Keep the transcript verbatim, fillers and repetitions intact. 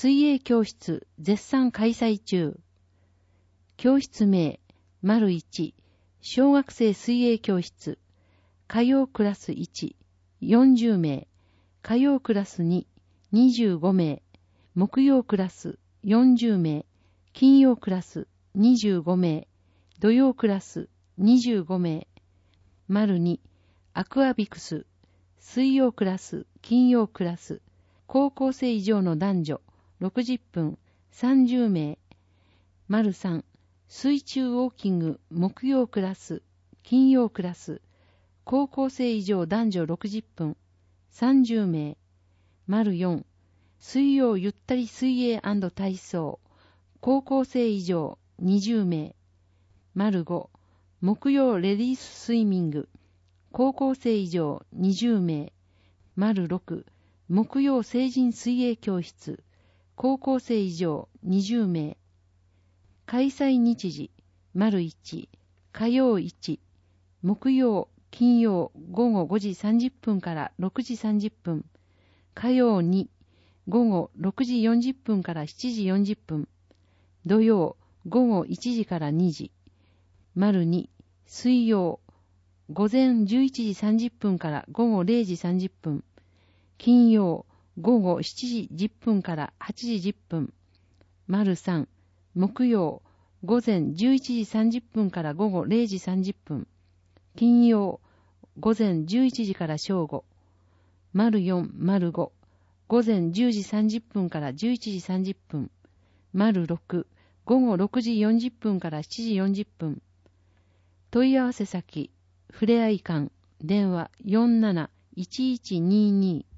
水泳教室絶賛開催中。教室名、丸いち、小学生水泳教室。火曜クラスいち、よんじゅうめい。火曜クラスに、にじゅうごめい。木曜クラスよんじゅうめい。金曜クラスにじゅうごめい。土曜クラスにじゅうごめい。丸に、アクアビクス。水曜クラス、金曜クラス。高校生以上の男女ろくじゅっぷん、さんじゅうめい。丸さん、水中ウォーキング木曜クラス、金曜クラス。高校生以上男女ろくじゅっぷん、さんじゅうめい。丸よん、水曜ゆったり水泳&体操。高校生以上にじゅうめい。丸ご、木曜レディーススイミング。高校生以上にじゅうめい。丸ろく、木曜成人水泳教室。高校生以上にじゅうめい。開催日時、丸いち、火曜いち、木曜、金曜午後ごじさんじゅっぷんからろくじさんじゅっぷん。火曜に、午後ろくじよんじゅっぷんからしちじよんじゅっぷん。土曜、午後いちじからにじ。丸に、水曜、午前じゅういちじさんじゅっぷんから午後れいじさんじゅっぷん。金曜、午後しちじじゅっぷんからはちじじゅっぷん。丸さん、木曜、午前じゅういちじさんじゅっぷんから午後れいじさんじゅっぷん。金曜、午前じゅういちじから正午。丸よん、丸ご、午前じゅうじさんじゅっぷんからじゅういちじさんじゅっぷん。丸ろく、午後ろくじよんじゅっぷんからしちじよんじゅっぷん。問い合わせ先、ふれあい館、電話 よんなないちいちにーにー